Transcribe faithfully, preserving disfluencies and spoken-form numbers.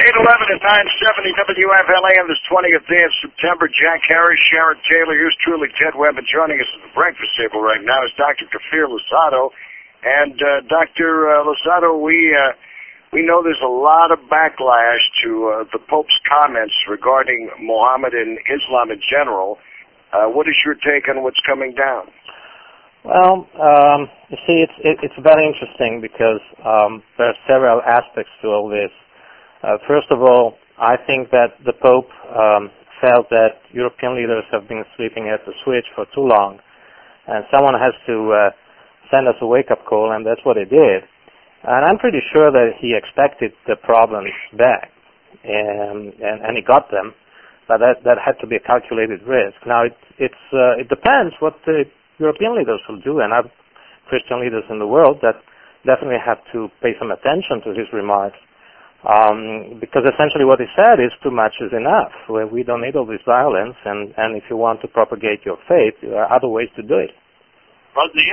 eight eleven at nine seventy W F L A on this twentieth day of September. Jack Harris, Sharon Taylor, here's truly Ted Webb, and joining us at the breakfast table right now is Doctor Kfir Losado. And uh, Doctor Uh, Losado, we uh, we know there's a lot of backlash to uh, the Pope's comments regarding Muhammad and Islam in general. Uh, what is your take on what's coming down? Well, um, you see, it's it, it's very interesting because um, there are several aspects to all this. Uh, first of all, I think that the Pope um, felt that European leaders have been sleeping at the switch for too long, and someone has to uh, send us a wake-up call, and that's what he did. And I'm pretty sure that he expected the problems back, and and, and he got them, but that that had to be a calculated risk. Now, it it's uh, it depends what the European leaders will do, and other Christian leaders in the world that definitely have to pay some attention to his remarks. Um, because essentially what he said is too much is enough. We don't need all this violence, and, and if you want to propagate your faith, there are other ways to do it. Well, the